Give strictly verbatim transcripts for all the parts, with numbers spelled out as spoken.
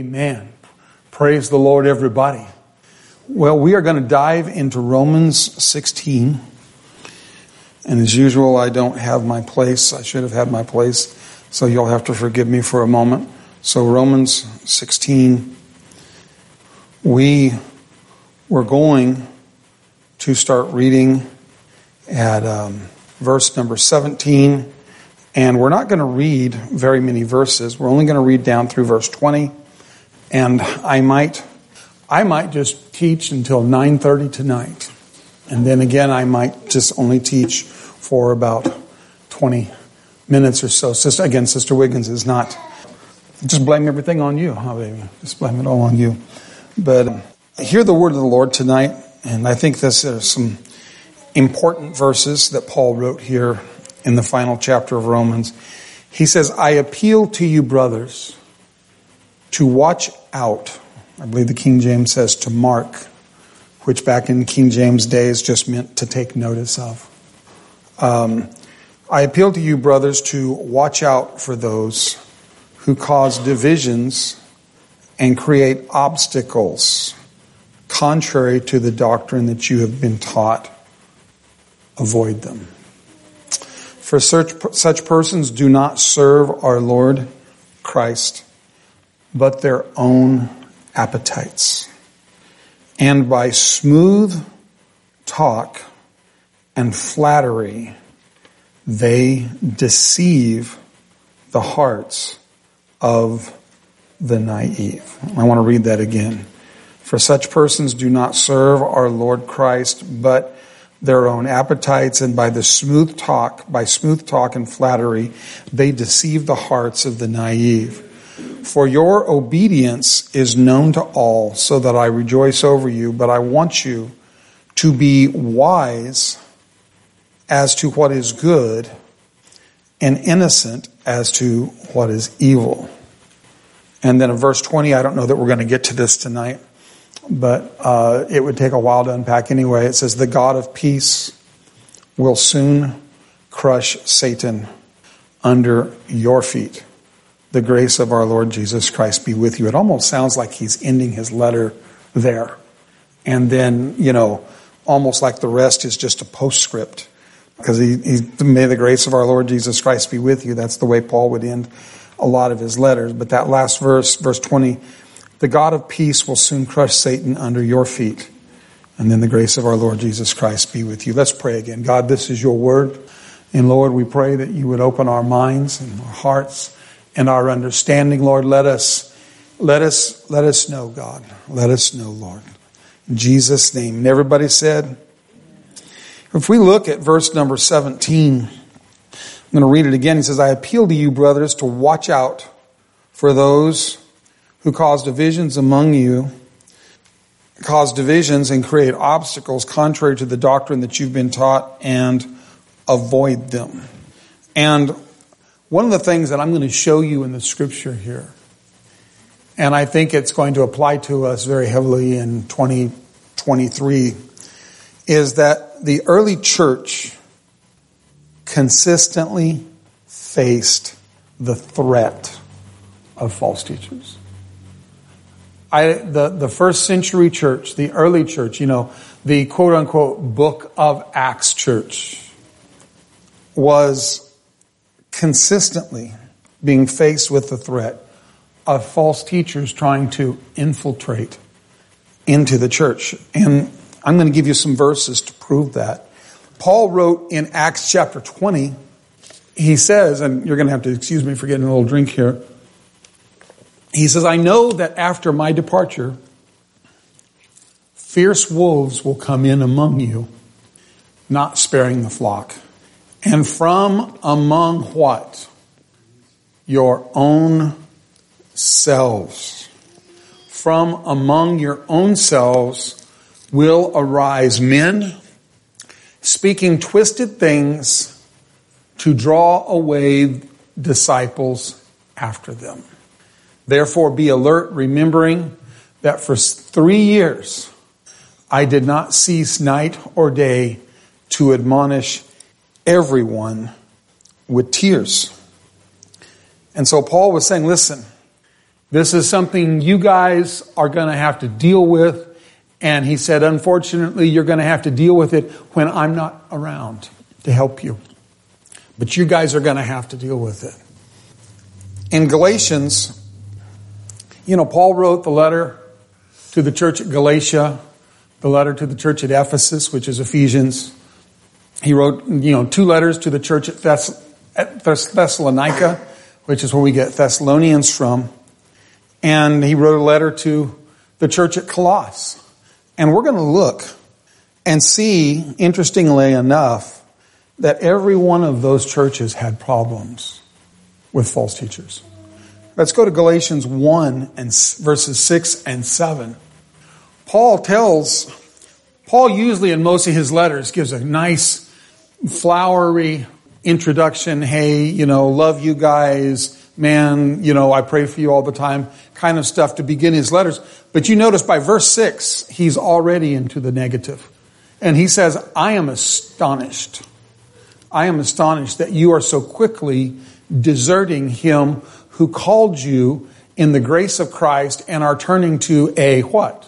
Amen. Praise the Lord, everybody. Well, we are going to dive into Romans sixteen. And as usual, I don't have my place. I should have had my place. So you'll have to forgive me for a moment. So Romans sixteen, we were going to start reading at um, verse number seventeen. And we're not going to read very many verses. We're only going to read down through verse twenty. And I might, I might just teach until nine thirty tonight. And then again, I might just only teach for about twenty minutes or so. Sister, again, Sister Wiggins is not, just blame everything on you, huh, baby? Just blame it all on you. But um, hear the word of the Lord tonight. And I think this are some important verses that Paul wrote here in the final chapter of Romans. He says, I appeal to you, brothers, to watch out. I believe the King James says to mark, which back in King James days just meant to take notice of. Um, I appeal to you, brothers, to watch out for those who cause divisions and create obstacles contrary to the doctrine that you have been taught. Avoid them. For such, such persons do not serve our Lord Christ, but their own appetites. And by smooth talk and flattery, they deceive the hearts of the naive. I want to read that again. For such persons do not serve our Lord Christ, but their own appetites, and by the smooth talk, by smooth talk and flattery, they deceive the hearts of the naive. For your obedience is known to all, so that I rejoice over you, but I want you to be wise as to what is good and innocent as to what is evil. And then in verse twenty, I don't know that we're going to get to this tonight, but uh, it would take a while to unpack anyway. It says, the God of peace will soon crush Satan under your feet. The grace of our Lord Jesus Christ be with you. It almost sounds like he's ending his letter there. And then, you know, almost like the rest is just a postscript. Because he, he may the grace of our Lord Jesus Christ be with you. That's the way Paul would end a lot of his letters. But that last verse, verse twenty, the God of peace will soon crush Satan under your feet. And then the grace of our Lord Jesus Christ be with you. Let's pray again. God, this is your word. And Lord, we pray that you would open our minds and our hearts and our understanding. Lord, let us, let us, let us know, God. Let us know, Lord. In Jesus' name. And everybody said, if we look at verse number seventeen, I'm going to read it again. He says, I appeal to you, brothers, to watch out for those who cause divisions among you, cause divisions and create obstacles contrary to the doctrine that you've been taught, and avoid them. And one of the things that I'm going to show you in the scripture here, and I think it's going to apply to us very heavily in twenty twenty-three, is that the early church consistently faced the threat of false teachers. I, the, the first century church, the early church, you know, the quote unquote book of Acts church was consistently being faced with the threat of false teachers trying to infiltrate into the church. And I'm going to give you some verses to prove that. Paul wrote in Acts chapter twenty, he says, and you're going to have to excuse me for getting a little drink here. He says, I know that after my departure, fierce wolves will come in among you, not sparing the flock. And from among what? Your own selves. From among your own selves will arise men speaking twisted things to draw away disciples after them. Therefore, be alert, remembering that for three years I did not cease night or day to admonish everyone with tears. And so Paul was saying, listen, This is something you guys are going to have to deal with. And he said, unfortunately, you're going to have to deal with it when I'm not around to help you. But you guys are going to have to deal with it. In Galatians, you know, Paul wrote the letter to the church at Galatia, the letter to the church at Ephesus, which is Ephesians. He wrote, you know, two letters to the church at, Thess- at Thess- Thessalonica, which is where we get Thessalonians from. And he wrote a letter to the church at Colossus. And we're going to look and see, interestingly enough, that every one of those churches had problems with false teachers. Let's go to Galatians one and verses six and seven. Paul tells, Paul usually in most of his letters gives a nice flowery introduction. Hey, you know, love you guys. Man, you know, I pray for you all the time, kind of stuff to begin his letters. But you notice by verse six, he's already into the negative. And he says, I am astonished. I am astonished that you are so quickly deserting him who called you in the grace of Christ and are turning to a what?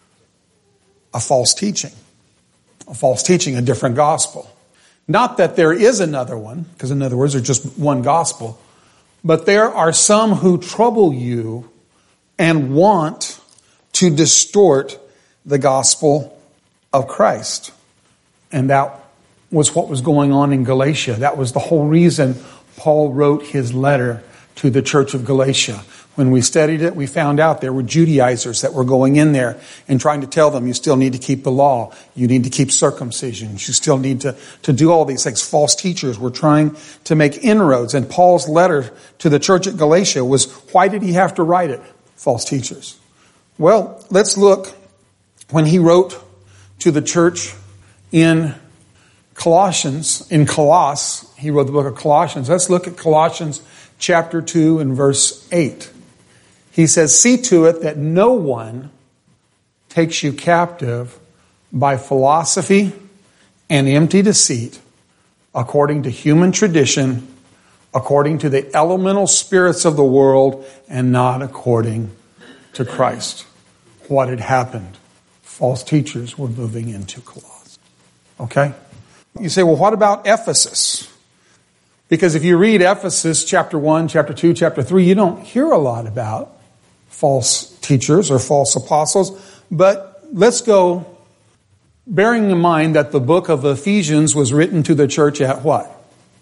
A false teaching. A false teaching, a different gospel. Not that there is another one, because in other words, there's just one gospel. But there are some who trouble you and want to distort the gospel of Christ. And that was what was going on in Galatia. That was the whole reason Paul wrote his letter to the church of Galatia. When we studied it, we found out there were Judaizers that were going in there and trying to tell them you still need to keep the law. You need to keep circumcision. You still need to, to do all these things. False teachers were trying to make inroads. And Paul's letter to the church at Galatia was, why did he have to write it? False teachers. Well, let's look when he wrote to the church in Colossians, in Colossus. He wrote the book of Colossians. Let's look at Colossians chapter two and verse eight. He says, see to it that no one takes you captive by philosophy and empty deceit, according to human tradition, according to the elemental spirits of the world, and not according to Christ. What had happened? False teachers were moving into Colossus. Okay? You say, well, what about Ephesus? Because if you read Ephesus chapter one, chapter two, chapter three, you don't hear a lot about false teachers or false apostles. But let's go, bearing in mind that the book of Ephesians was written to the church at what?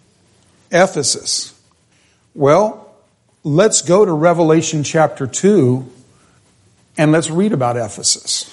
Ephesus. Well, let's go to Revelation chapter two and let's read about Ephesus.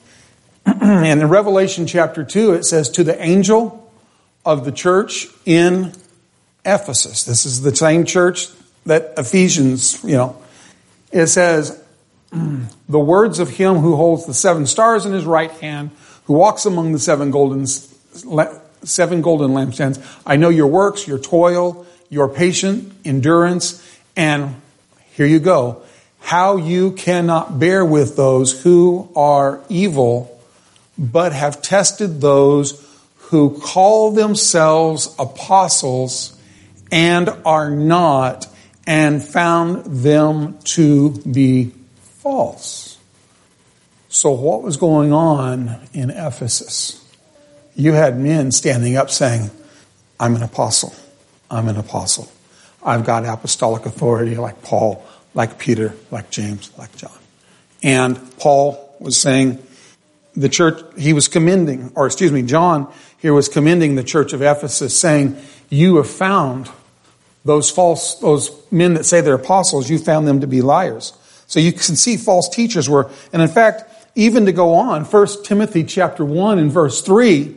And in Revelation chapter two, it says, to the angel of the church in Ephesus. This is the same church that Ephesians, you know, it says, the words of him who holds the seven stars in his right hand, who walks among the seven golden, seven golden lampstands. I know your works, your toil, your patient endurance, and here you go, how you cannot bear with those who are evil, but have tested those who call themselves apostles and are not, and found them to be false. So what was going on in Ephesus? You had men standing up saying, I'm an apostle. I'm an apostle. I've got apostolic authority like Paul, like Peter, like James, like John. And Paul was saying, the church, he was commending, or excuse me, John here was commending the church of Ephesus, saying, you have found those false, those men that say they're apostles, you found them to be liars. So you can see false teachers were, and in fact, even to go on, First Timothy chapter one and verse three,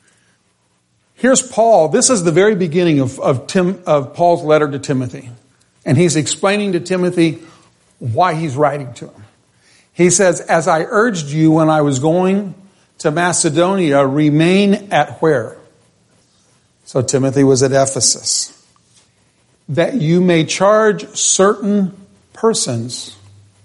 here's Paul. This is the very beginning of, of, Tim, of Paul's letter to Timothy. And he's explaining to Timothy why he's writing to him. He says, as I urged you when I was going to Macedonia, remain at where? So Timothy was at Ephesus. That you may charge certain persons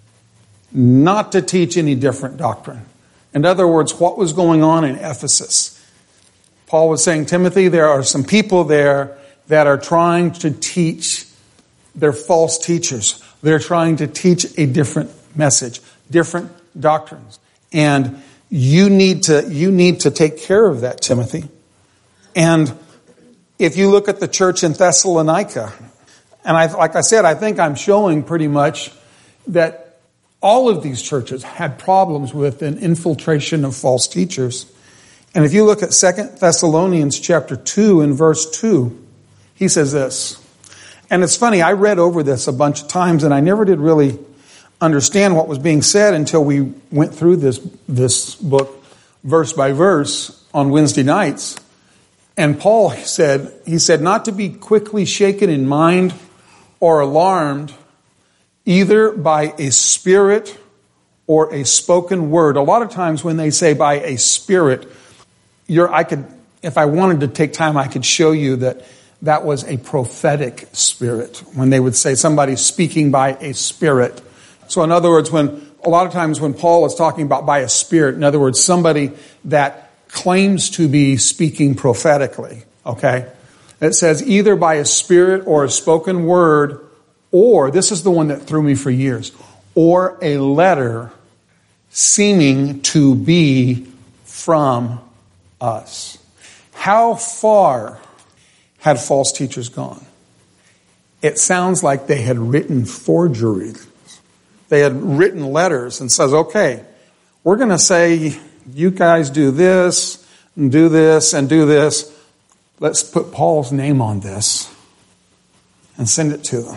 not to teach any different doctrine. In other words, what was going on in Ephesus? Paul was saying, Timothy, there are some people there that are trying to teach. They're false teachers. They're trying to teach a different message, different doctrines. And you need to, you need to take care of that, Timothy. And if you look at the church in Thessalonica, and I, like I said, I think I'm showing pretty much that all of these churches had problems with an infiltration of false teachers. And if you look at Second Thessalonians chapter two and verse two, he says this. And it's funny, I read over this a bunch of times and I never did really understand what was being said until we went through this, this book verse by verse on Wednesday nights. And Paul said, he said, not to be quickly shaken in mind or alarmed, either by a spirit or a spoken word. A lot of times when they say by a spirit, you're, I could, if I wanted to take time, I could show you that that was a prophetic spirit. When they would say somebody's speaking by a spirit. So in other words, when a lot of times when Paul is talking about by a spirit, in other words, somebody that claims to be speaking prophetically, okay? It says either by a spirit or a spoken word, or, this is the one that threw me for years, or a letter seeming to be from us. How far had false teachers gone? It sounds like they had written forgeries. They had written letters and says, okay, we're going to say you guys do this and do this and do this. Let's put Paul's name on this and send it to them.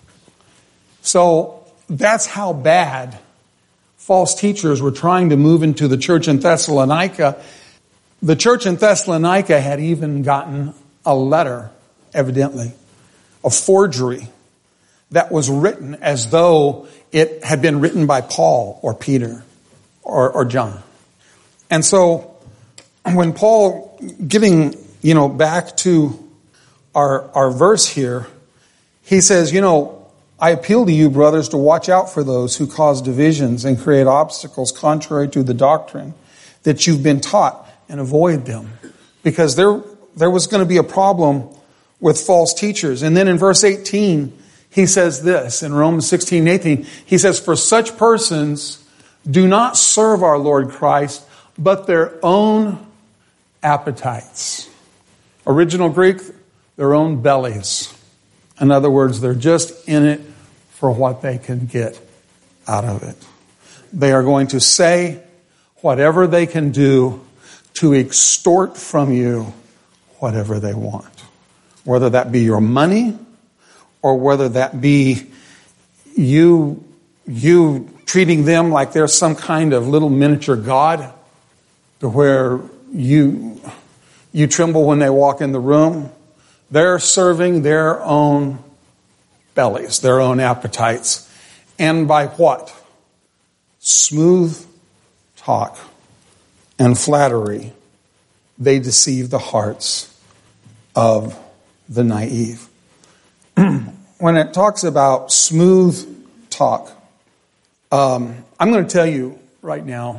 So that's how bad false teachers were trying to move into the church in Thessalonica. The church in Thessalonica had even gotten a letter, evidently, a forgery that was written as though it had been written by Paul or Peter or, or John. And so when Paul, getting, you know, back to our, our verse here, he says, you know, I appeal to you, brothers, to watch out for those who cause divisions and create obstacles contrary to the doctrine that you've been taught, and avoid them. Because there, there was going to be a problem with false teachers. And then in verse eighteen, he says this, in Romans sixteen, eighteen, he says, for such persons do not serve our Lord Christ, but their own appetites. Original Greek, their own bellies. In other words, they're just in it for what they can get out of it. They are going to say whatever they can do to extort from you whatever they want. Whether that be your money or whether that be you, you treating them like they're some kind of little miniature God to where you, you tremble when they walk in the room. They're serving their own bellies, their own appetites. And by what? Smooth talk and flattery, they deceive the hearts of the naive. When it talks about smooth talk, um, I'm going to tell you right now,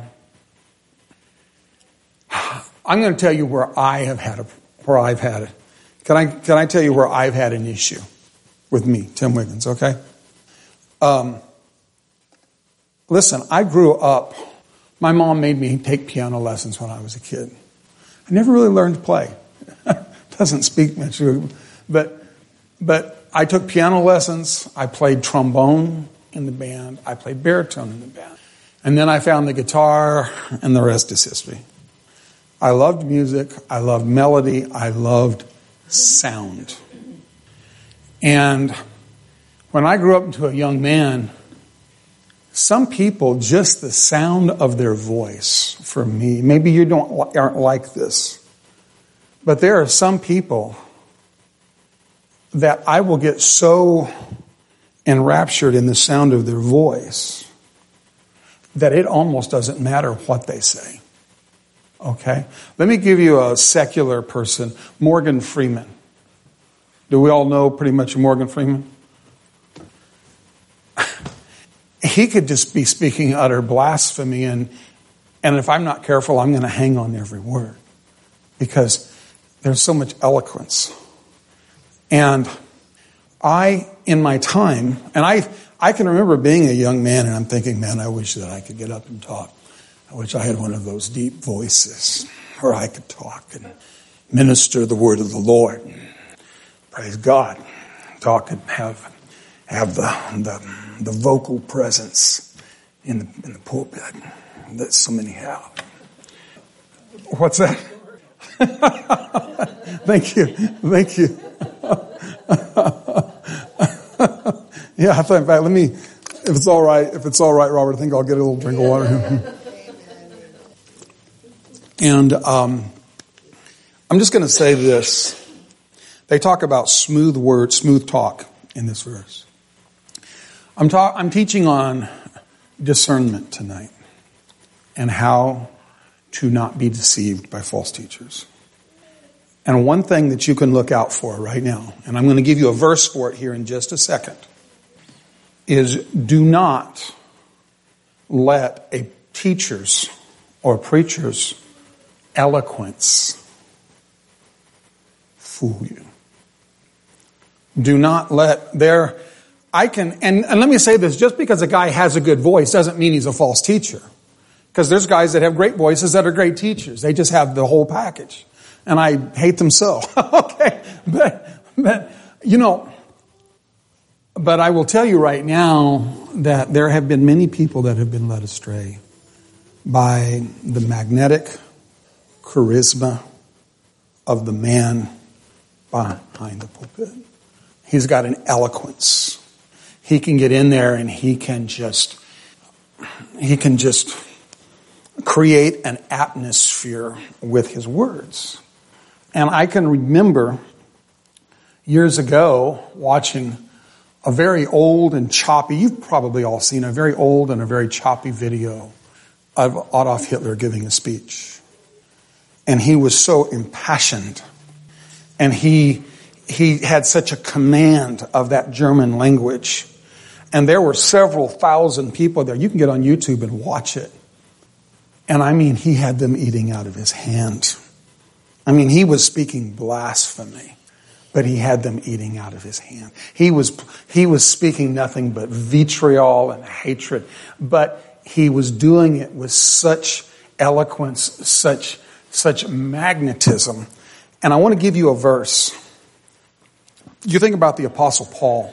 I'm going to tell you where I have had a, where I've had it. Can I, can I tell you where I've had an issue with me, Tim Wiggins, okay? Um, listen, I grew up, my mom made me take piano lessons when I was a kid. I never really learned to play. Doesn't speak much, but, but I took piano lessons. I played trombone in the band. I played baritone in the band. And then I found the guitar, and the rest is history. I loved music. I loved melody. I loved sound. And when I grew up into a young man, some people, just the sound of their voice, for me, maybe you don't aren't like this, but there are some people that I will get so enraptured in the sound of their voice that it almost doesn't matter what they say. Okay? Let me give you a secular person, Morgan Freeman. Do we all know pretty much Morgan Freeman? He could just be speaking utter blasphemy, and, and if I'm not careful, I'm going to hang on every word because there's so much eloquence. And I, in my time, and I, I can remember being a young man and I'm thinking, man, I wish that I could get up and talk. I wish I had one of those deep voices where I could talk and minister the word of the Lord. Praise God. Talk and have have the the, the vocal presence in the in the pulpit that so many have. What's that? Thank you. Thank you. Yeah, I thought, in fact, let me, if it's all right, if it's all right, Robert, I think I'll get a little drink of water. And um, I'm just going to say this. They talk about smooth words, smooth talk in this verse. I'm talk, I'm teaching on discernment tonight and how to not be deceived by false teachers. And one thing that you can look out for right now, and I'm going to give you a verse for it here in just a second, is do not let a teacher's or preacher's eloquence fool you. Do not let their, I can, and, and let me say this, just because a guy has a good voice doesn't mean he's a false teacher. Because there's guys that have great voices that are great teachers. They just have the whole package. And I hate them so. Okay. But, but, you know, but I will tell you right now that there have been many people that have been led astray by the magnetic charisma of the man behind the pulpit. He's got an eloquence. He can get in there and he can just, he can just create an atmosphere with his words. And I can remember years ago watching a very old and choppy, you've probably all seen a very old and a very choppy video of Adolf Hitler giving a speech. And he was so impassioned. And he he had such a command of that German language. And there were several thousand people there. You can get on YouTube and watch it. And I mean, he had them eating out of his hand. I mean, he was speaking blasphemy. But he had them eating out of his hand. He was he was speaking nothing but vitriol and hatred. But he was doing it with such eloquence, such such magnetism. And I want to give you a verse. You think about the Apostle Paul.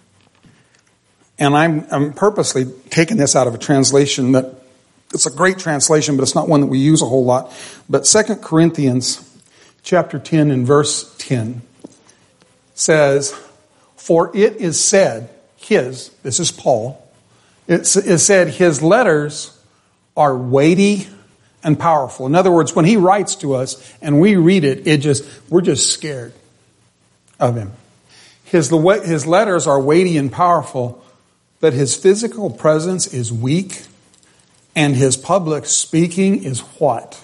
And I'm I'm purposely taking this out of a translation that it's a great translation, but it's not one that we use a whole lot. But Second Corinthians chapter ten and verse ten. Says, for it is said, his, this is Paul, it is said his letters are weighty and powerful. In other words, when he writes to us and we read it, it just, we're just scared of him. His, his letters are weighty and powerful, but his physical presence is weak and his public speaking is what?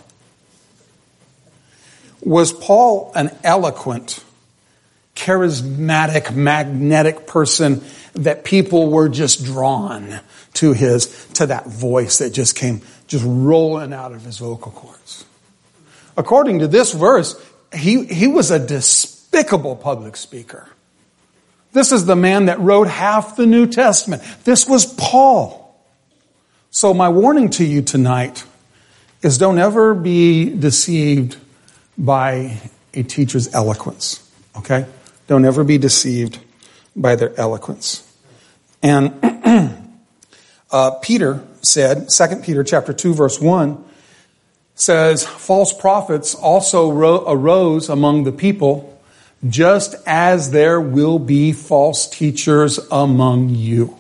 Was Paul an eloquent, charismatic, magnetic person that people were just drawn to his, to that voice that just came, just rolling out of his vocal cords? According to this verse, he, he was a despicable public speaker. This is the man that wrote half the New Testament. This was Paul. So my warning to you tonight is don't ever be deceived by a teacher's eloquence. Okay? Don't ever be deceived by their eloquence. And uh, Peter said, Second Peter chapter two, verse one, says, false prophets also ro- arose among the people, just as there will be false teachers among you.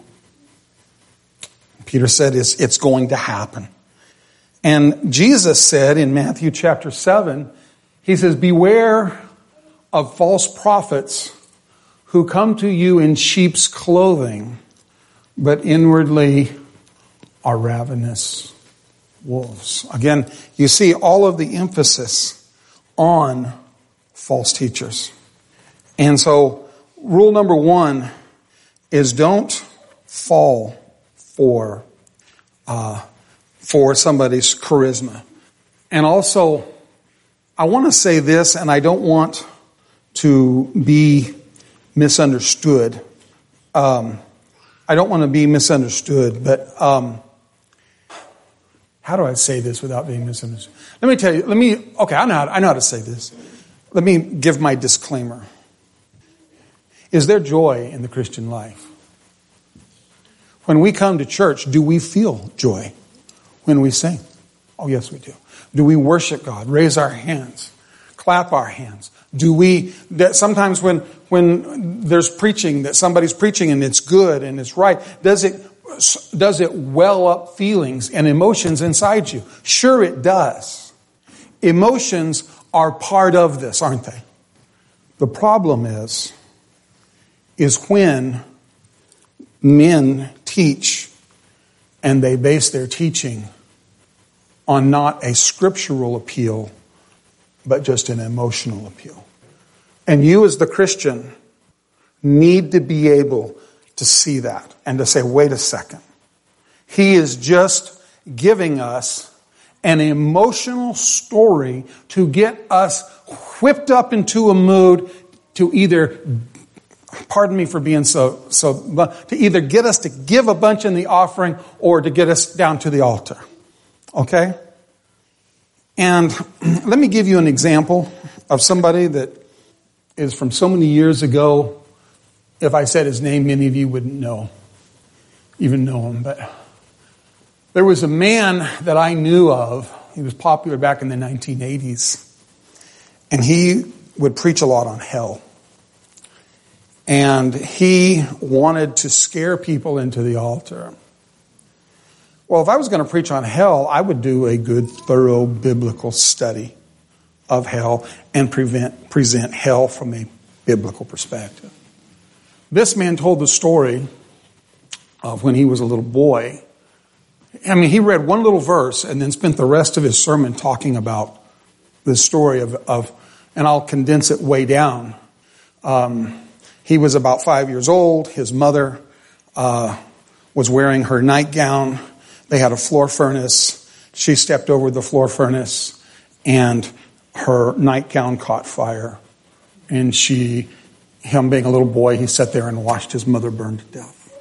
Peter said it's, it's going to happen. And Jesus said in Matthew chapter seven, he says, beware of false prophets who come to you in sheep's clothing, but inwardly are ravenous wolves. Again, you see all of the emphasis on false teachers. And so, rule number one is don't fall for uh, for somebody's charisma. And also, I want to say this, and I don't want to be misunderstood. Um, I don't want to be misunderstood, but um, how do I say this without being misunderstood? Let me tell you, let me, okay, I know how, I know how to say this. Let me give my disclaimer. Is there joy in the Christian life? When we come to church, do we feel joy when we sing? Oh, yes, we do. Do we worship God, raise our hands, clap our hands? Do we, that sometimes when, when there's preaching, that somebody's preaching and it's good and it's right, does it, does it well up feelings and emotions inside you? Sure it does. Emotions are part of this, aren't they? The problem is, is when men teach and they base their teaching on not a scriptural appeal, but just an emotional appeal. And you as the Christian need to be able to see that and to say, wait a second. He is just giving us an emotional story to get us whipped up into a mood to either, pardon me for being so, so, but to either get us to give a bunch in the offering or to get us down to the altar. Okay? And let me give you an example of somebody that is from so many years ago. If I said his name, many of you wouldn't know, even know him. But there was a man that I knew of. He was popular back in the nineteen eighties. And he would preach a lot on hell. And he wanted to scare people into the altar. Well, if I was going to preach on hell, I would do a good, thorough biblical study of hell and prevent, present hell from a biblical perspective. This man told the story of when he was a little boy. I mean, he read one little verse and then spent the rest of his sermon talking about the story of, of and I'll condense it way down. Um, he was about five years old. His mother uh, was wearing her nightgown. They had a floor furnace. She stepped over the floor furnace and her nightgown caught fire. And she, him being a little boy, he sat there and watched his mother burn to death.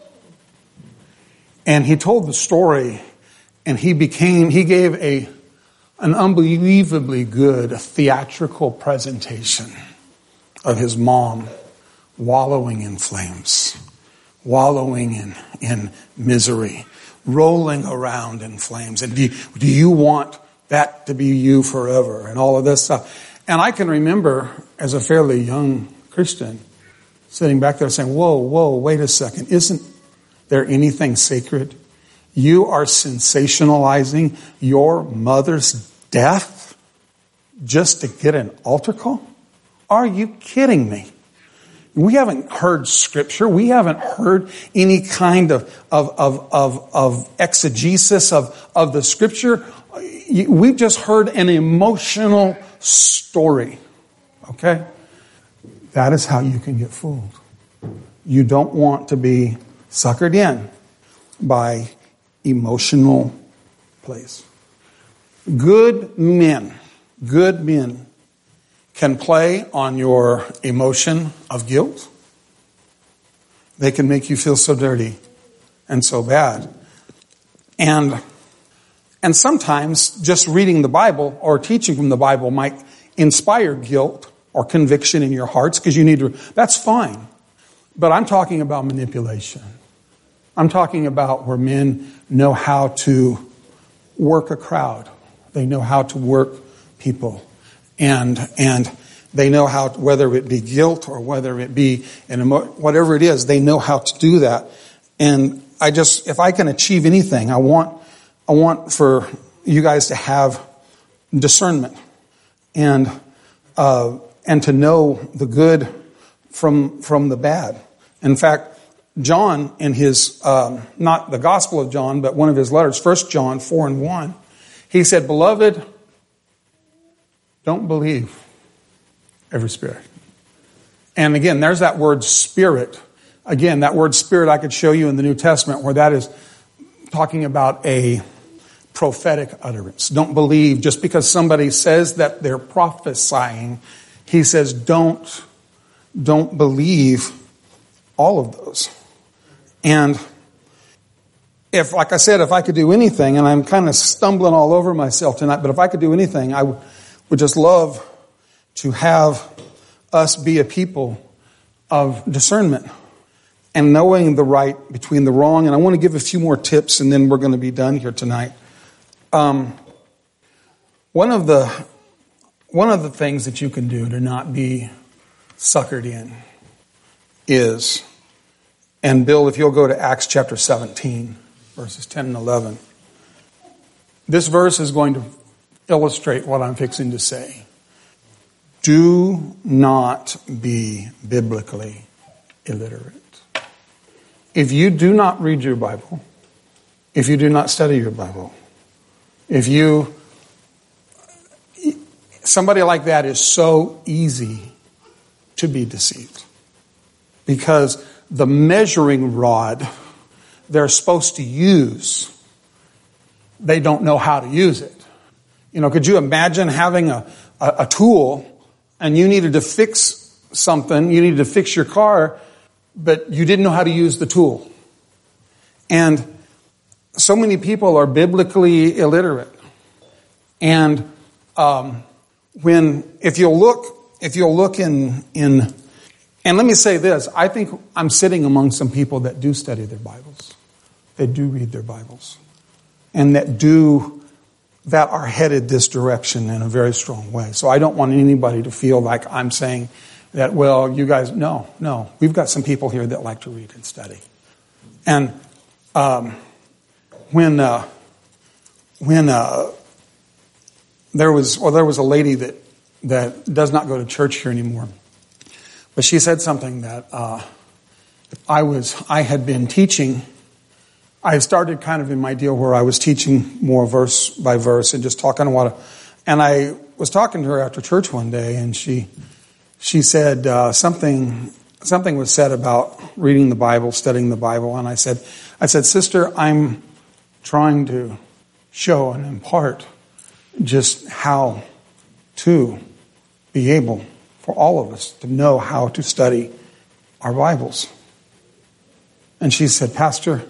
And he told the story and he became, he gave a, an unbelievably good theatrical presentation of his mom wallowing in flames, wallowing in, in misery, rolling around in flames. And do you, do you want that to be you forever? And all of this stuff. And I can remember as a fairly young Christian sitting back there saying, whoa, whoa, wait a second. Isn't there anything sacred? You are sensationalizing your mother's death just to get an altar call? Are you kidding me? We haven't heard scripture. We haven't heard any kind of, of, of, of, of exegesis of, of the scripture. We've just heard an emotional story. Okay? That is how you can get fooled. You don't want to be suckered in by emotional plays. Good men, good men can play on your emotion of guilt. They can make you feel so dirty and so bad. And, and sometimes just reading the Bible or teaching from the Bible might inspire guilt or conviction in your hearts because you need to, that's fine. But I'm talking about manipulation. I'm talking about where men know how to work a crowd. They know how to work people. And and they know how, to, whether it be guilt or whether it be an emo- whatever it is, they know how to do that. And I just, if I can achieve anything, I want I want for you guys to have discernment and uh, and to know the good from from the bad. In fact, John in his um, not the Gospel of John, but one of his letters, First John four and one, he said, "Beloved, don't believe every spirit." And again, there's that word spirit. Again, that word spirit I could show you in the New Testament where that is talking about a prophetic utterance. Don't believe just because somebody says that they're prophesying. He says don't, don't believe all of those. And if, like I said, if I could do anything, and I'm kind of stumbling all over myself tonight, but if I could do anything, I would just love to have us be a people of discernment and knowing the right between the wrong. And I want to give a few more tips, and then we're going to be done here tonight. Um, one of the one of the things that you can do to not be suckered in is, and Bill, if you'll go to Acts chapter seventeen, verses ten and eleven. This verse is going to illustrate what I'm fixing to say. Do not be biblically illiterate. If you do not read your Bible, if you do not study your Bible, if you, somebody like that is so easy to be deceived. Because the measuring rod they're supposed to use, they don't know how to use it. You know, could you imagine having a, a, a tool and you needed to fix something, you needed to fix your car, but you didn't know how to use the tool. And so many people are biblically illiterate. And um, when, if you'll look, if you'll look in, in, and let me say this, I think I'm sitting among some people that do study their Bibles. They do read their Bibles. And that do, that are headed this direction in a very strong way. So I don't want anybody to feel like I'm saying that, well, you guys, no, no. We've got some people here that like to read and study. And um, when uh, when uh, there was, well, there was a lady that that does not go to church here anymore, but she said something that uh, I was, I had been teaching. I started kind of in my deal where I was teaching more verse by verse and just talking a lot of, and I was talking to her after church one day, and she. She said uh, something. Something was said about reading the Bible, studying the Bible, and I said, "I said, sister, I'm trying to show and impart just how to be able for all of us to know how to study our Bibles." And she said, "Pastor,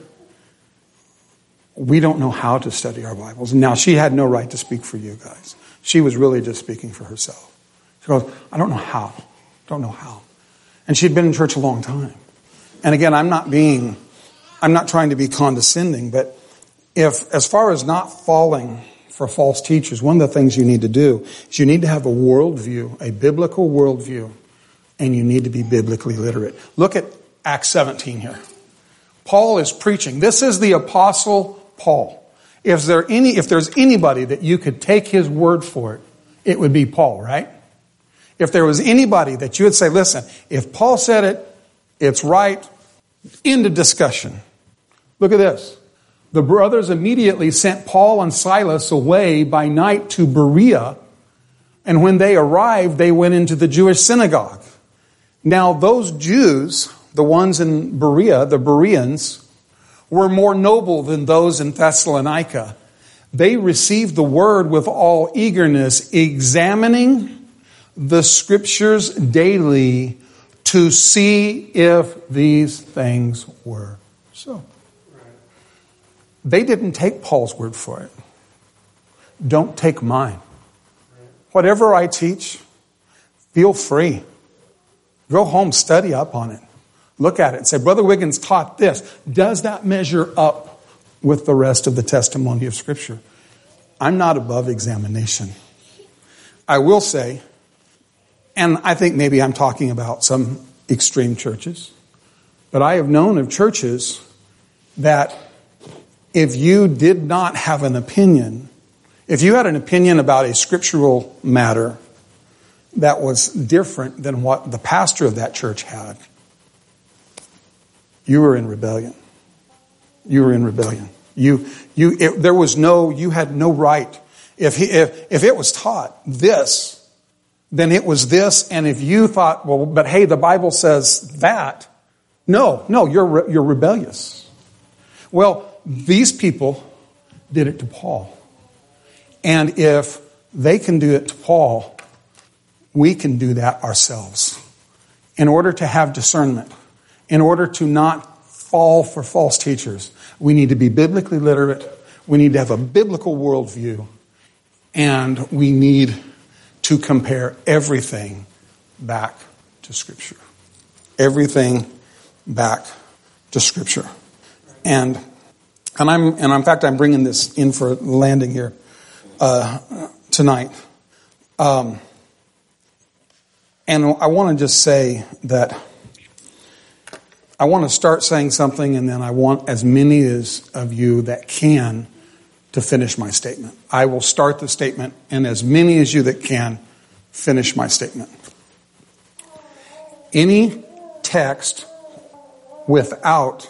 we don't know how to study our Bibles." Now, she had no right to speak for you guys. She was really just speaking for herself. She goes, I don't know how. Don't know how. And she'd been in church a long time. And again, I'm not being, I'm not trying to be condescending, but if, as far as not falling for false teachers, one of the things you need to do is you need to have a worldview, a biblical worldview, and you need to be biblically literate. Look at Acts seventeen here. Paul is preaching. This is the Apostle Paul. If there any, if there's anybody that you could take his word for it, it would be Paul, right? If there was anybody that you would say, listen, if Paul said it, it's right, end of discussion. Look at this. The brothers immediately sent Paul and Silas away by night to Berea, and when they arrived, they went into the Jewish synagogue. Now, those Jews, the ones in Berea, the Bereans, were more noble than those in Thessalonica. They received the word with all eagerness, examining the scriptures daily to see if these things were so. They didn't take Paul's word for it. Don't take mine. Whatever I teach, feel free. Go home, study up on it. Look at it and say, Brother Wiggins taught this. Does that measure up with the rest of the testimony of Scripture? I'm not above examination. I will say, and I think maybe I'm talking about some extreme churches, but I have known of churches that if you did not have an opinion, if you had an opinion about a scriptural matter that was different than what the pastor of that church had, you were in rebellion. You were in rebellion. You, you, it, there was no, you had no right. If he, if, if it was taught this, then it was this. And if you thought, well, but hey, the Bible says that. No, no, you're, you're rebellious. Well, these people did it to Paul. And if they can do it to Paul, we can do that ourselves. In order to have discernment, in order to not fall for false teachers. We need to be biblically literate. We need to have a biblical worldview. And we need to compare everything back to Scripture. Everything back to Scripture. And and I'm and in fact I'm bringing this in for landing here uh, tonight. Um, and I want to just say that I want to start saying something, and then I want as many as of you that can to finish my statement. I will start the statement, and as many as you that can finish my statement. Any text without,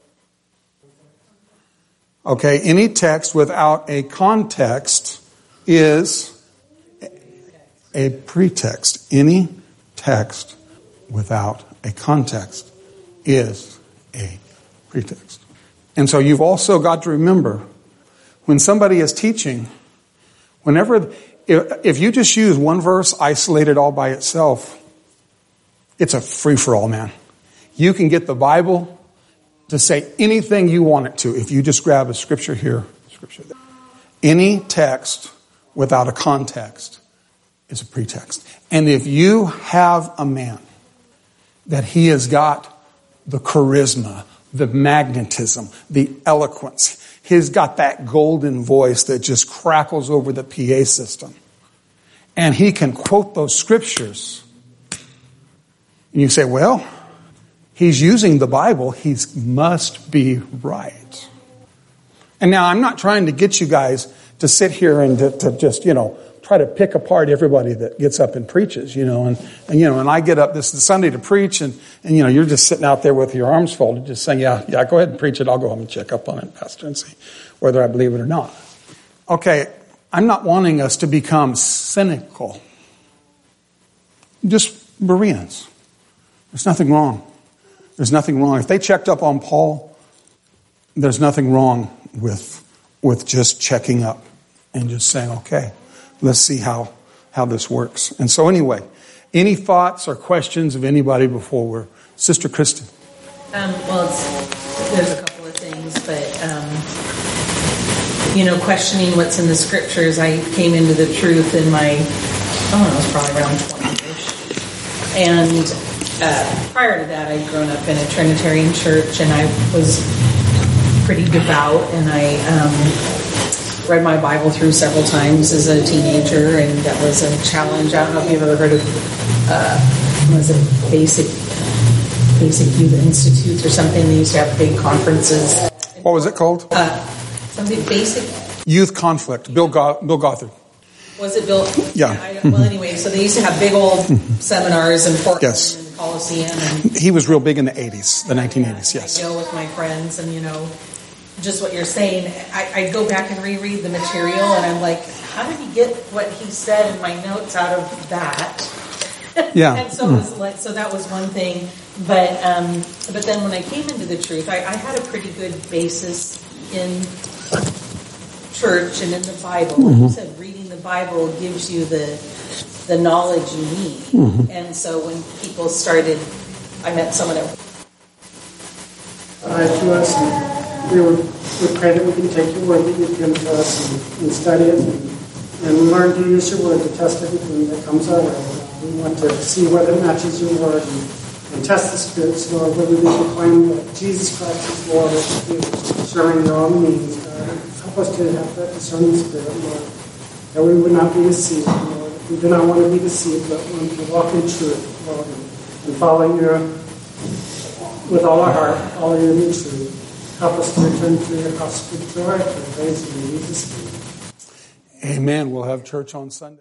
okay, any text without a context is a pretext. Any text without a context is a pretext. And so you've also got to remember, when somebody is teaching, whenever, if, if you just use one verse isolated all by itself, it's a free-for-all, man. You can get the Bible to say anything you want it to if you just grab a scripture here, scripture there. Any text without a context is a pretext. And if you have a man that he has got the charisma, the magnetism, the eloquence, he's got that golden voice that just crackles over the P A system, and he can quote those scriptures, and you say, well, he's using the Bible, he must be right. And now I'm not trying to get you guys to sit here and to, to just, you know, try to pick apart everybody that gets up and preaches, you know, and, and you know, and I get up this Sunday to preach, and, and you know, you're just sitting out there with your arms folded, just saying, yeah, yeah, go ahead and preach it. I'll go home and check up on it, Pastor, and see whether I believe it or not. Okay, I'm not wanting us to become cynical. Just Bereans. There's nothing wrong. There's nothing wrong. If they checked up on Paul, there's nothing wrong with with just checking up and just saying, okay, let's see how, how this works. And so anyway, any thoughts or questions of anybody before we're... Sister Kristen. Um, well, it's, there's a couple of things, but, um, you know, questioning what's in the scriptures. I came into the truth in my, I don't know, it was probably around twenty-ish. And uh, prior to that, I'd grown up in a Trinitarian church, and I was pretty devout, and I um, read my Bible through several times as a teenager, and that was a challenge. I don't know if you've ever heard of, uh, was it Basic Basic Youth Institute or something? They used to have big conferences. What was it called? Uh, something Basic Youth Conflict. Bill Go- Bill Gothard. Was it Bill? Yeah. I, well, anyway, so they used to have big old seminars in Portland Yes. and Coliseum. And He was real big in the eighties, the nineteen eighties, yes. I go with my friends, and you know, just what you're saying, I, I go back and reread the material, and I'm like, how did he get what he said in my notes out of that? Yeah. And so it was like, so that was one thing. But um, but then when I came into the truth, I, I had a pretty good basis in church and in the Bible. Like you said, reading the Bible gives you the the knowledge you need. Mm-hmm. And so when people started, I met someone at uh, to us, and we, were, we pray that we can take your word that you've given to us and, and study it and, and learn to use your word to test everything that comes our way. We want to see whether it matches your word and, and test the spirits, Lord, whether we proclaim that Jesus Christ is Lord, or serving your own means. Uh, help us to have that discerning spirit, Lord, that we would not be deceived, Lord. We do not want to be deceived, but we want to walk in truth, Lord, and follow you with all our heart, all your new truth. Help us to return to your house with joy, for praise in Jesus' name. Amen. We'll have church on Sunday.